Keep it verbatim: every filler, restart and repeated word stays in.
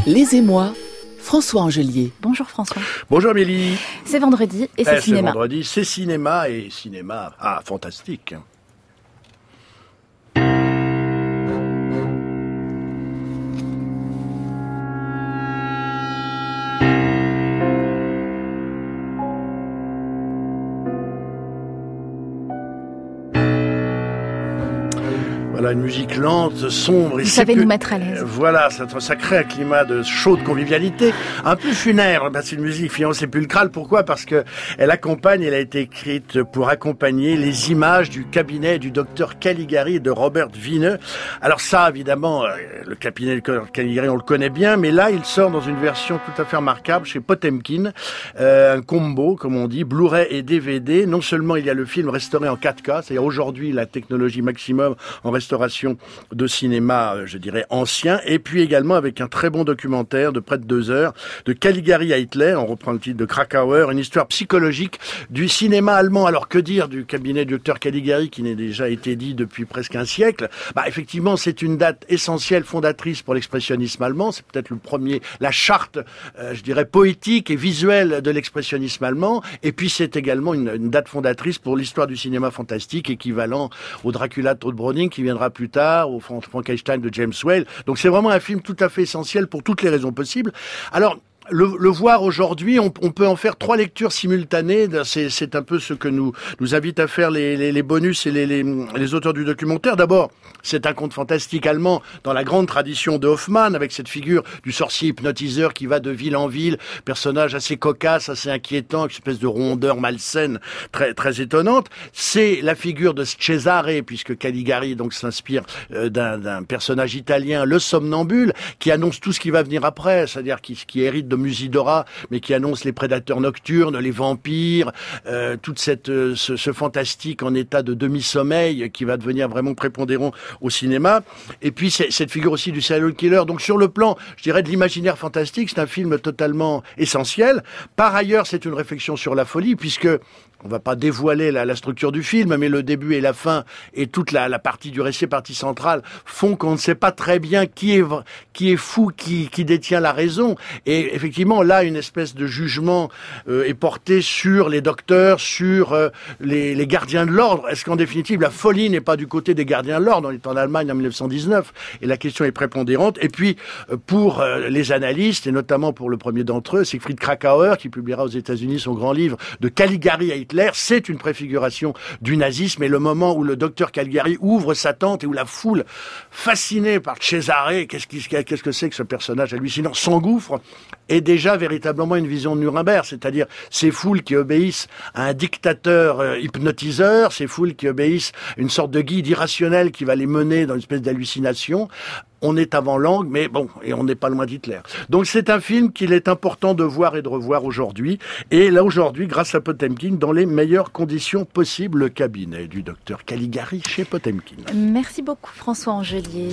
Les Émois, François Angelier. Bonjour François. Bonjour Amélie. C'est vendredi et c'est eh, cinéma. C'est vendredi, c'est cinéma et cinéma, ah, fantastique. Voilà, une musique lente, sombre. Vous savez nous mettre à l'aise. Voilà, ça, ça crée un climat de chaude convivialité, un peu funèbre. Ben, c'est une musique finalement sépulcrale. Pourquoi ? Parce que elle accompagne, elle a été écrite pour accompagner les images du cabinet du docteur Caligari et de Robert Vineux. Alors ça, évidemment, le cabinet du docteur Caligari, on le connaît bien, mais là, il sort dans une version tout à fait remarquable chez Potemkin, euh, un combo, comme on dit, Blu-ray et D V D. Non seulement il y a le film restauré en quatre K, c'est-à-dire aujourd'hui la technologie maximum en restauration de cinéma, je dirais, ancien, et puis également avec un très bon documentaire de près de deux heures de Caligari à Hitler, on reprend le titre de Krakauer, une histoire psychologique du cinéma allemand. Alors que dire du cabinet du docteur Caligari qui n'a déjà été dit depuis presque un siècle ? Bah effectivement, c'est une date essentielle, fondatrice pour l'expressionnisme allemand, c'est peut-être le premier, la charte, euh, je dirais, poétique et visuelle de l'expressionnisme allemand, et puis c'est également une, une date fondatrice pour l'histoire du cinéma fantastique, équivalent au Dracula de Todd Browning qui viendra plus tard, au Frankenstein de James Whale. Donc c'est vraiment un film tout à fait essentiel pour toutes les raisons possibles. Alors, Le, le voir aujourd'hui, on, on peut en faire trois lectures simultanées. C'est, c'est un peu ce que nous nous invitent à faire les, les, les bonus et les, les, les auteurs du documentaire. D'abord, c'est un conte fantastique allemand dans la grande tradition de Hoffmann, avec cette figure du sorcier hypnotiseur qui va de ville en ville, personnage assez cocasse, assez inquiétant, une espèce de rondeur malsaine très très étonnante. C'est la figure de Cesare, puisque Caligari donc s'inspire euh, d'un, d'un personnage italien, le somnambule, qui annonce tout ce qui va venir après, c'est-à-dire qui, qui hérite de de Musidora, mais qui annonce les prédateurs nocturnes, les vampires, euh, toute cette euh, ce, ce fantastique en état de demi-sommeil qui va devenir vraiment prépondérant au cinéma. Et puis c'est, cette figure aussi du serial killer. Donc sur le plan, je dirais, de l'imaginaire fantastique, c'est un film totalement essentiel. Par ailleurs, c'est une réflexion sur la folie, puisque on va pas dévoiler la, la structure du film, mais le début et la fin et toute la, la partie du récit, partie centrale, font qu'on ne sait pas très bien qui est qui est fou, qui, qui détient la raison. Et effectivement, là, une espèce de jugement euh, est porté sur les docteurs, sur euh, les, les gardiens de l'ordre. Est-ce qu'en définitive, la folie n'est pas du côté des gardiens de l'ordre ? On est en Allemagne en dix-neuf cent dix-neuf, et la question est prépondérante. Et puis, euh, pour euh, les analystes, et notamment pour le premier d'entre eux, Siegfried Krakauer, qui publiera aux États-Unis son grand livre de Caligari à Hitler, c'est une préfiguration du nazisme, et le moment où le docteur Caligari ouvre sa tente et où la foule, fascinée par Cesare, qu'est-ce, qui, qu'est-ce que c'est que ce personnage hallucinant, s'engouffre, est déjà véritablement une vision de Nuremberg, c'est-à-dire ces foules qui obéissent à un dictateur euh, hypnotiseur, ces foules qui obéissent à une sorte de guide irrationnel qui va les mener dans une espèce d'hallucination. On est avant langue, mais bon, et on n'est pas loin d'Hitler. Donc c'est un film qu'il est important de voir et de revoir aujourd'hui. Et là, aujourd'hui, grâce à Potemkin, dans les meilleures conditions possibles, le cabinet du docteur Caligari chez Potemkin. Merci beaucoup François Angelier.